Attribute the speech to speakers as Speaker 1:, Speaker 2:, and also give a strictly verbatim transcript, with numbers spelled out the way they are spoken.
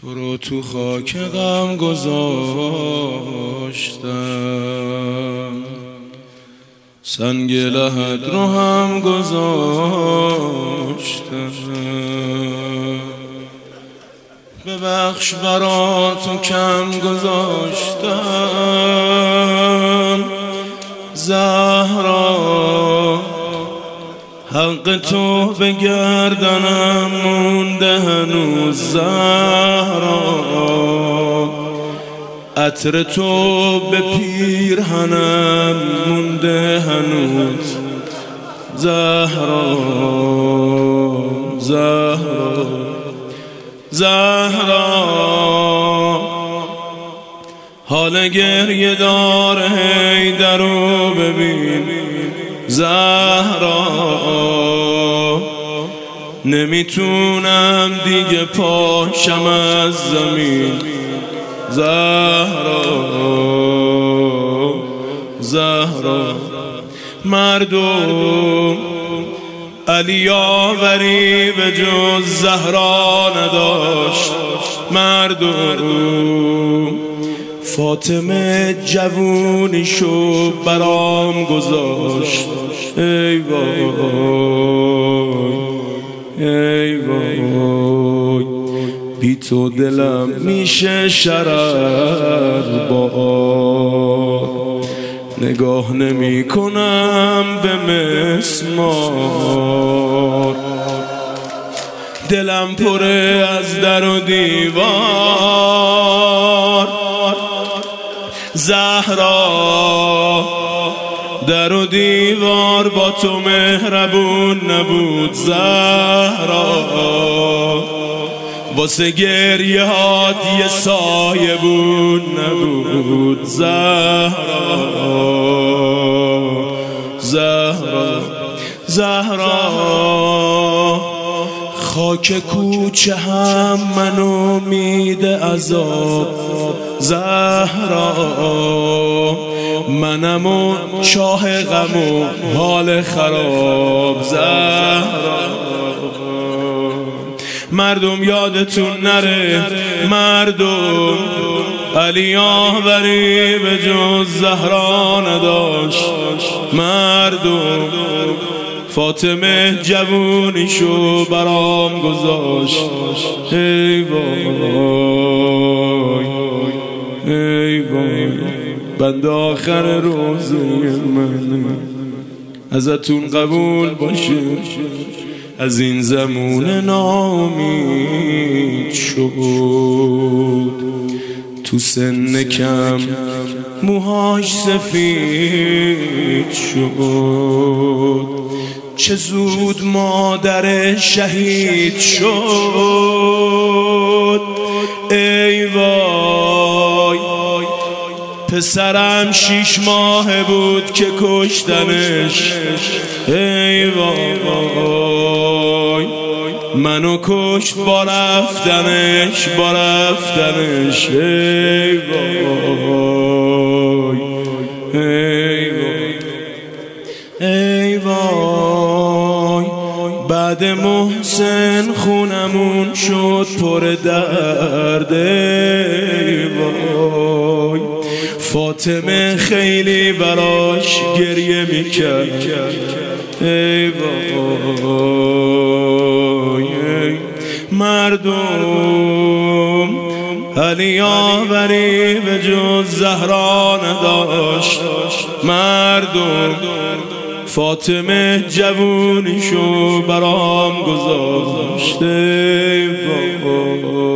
Speaker 1: تو رو تو خاک غم گذاشتم، سنگ لحد رو هم گذاشتم. ببخش برا تو کم گذاشتم زهرا، حق تو به گردنم مونده هنوز زهرا، عطر تو به پیرهنم مونده هنوز زهرا. زهرا زهرا حال گریه دار حیدر رو ببین زهرا، نمیتونم دیگه پاشم از زمین زهرا. زهرا مردم علی آوری به جز زهرا نداشت، مردم فاطمه جوونیشو برام گذاشت. ای وای ای وای، بی تو دلم میشه شرر باد، نگاه نمی کنم به مسمار، دلم پره از در و دیوار زهرا، در و دیوار با تو مهربون نبود زهرا، واسه گریه هات یه سایه بود نبود زهرا. زهرا زهرا خاک کوچه هم منو میده عذاب زهرا، منم و چاه غم و حال خراب زهرا. مردم یادتون نره مردم، علی آوری به جز زهرا نداشت، مردم فاطمه جوونیشو برام گذاشت. ای وای ای وای، بند آخر روزه من ازتون قبول باشه، از این زمون نامید شد، تو سن کم موهاش سفید شد، چه زود مادر شهید شد. ای وای پسرم شیش ماه بود که کشتنش. ای وای منو کشت با رفتنش با رفتنش. ای وای ای وای ای وای، بعد محسن خونمون شد پر درد. ای وای فاطمه خیلی براش گریه میکرد. ای وای مردم علی آوری به جز زهرا نداشت، مردم فاطمه جوونیشو برام گذاشت. ای وای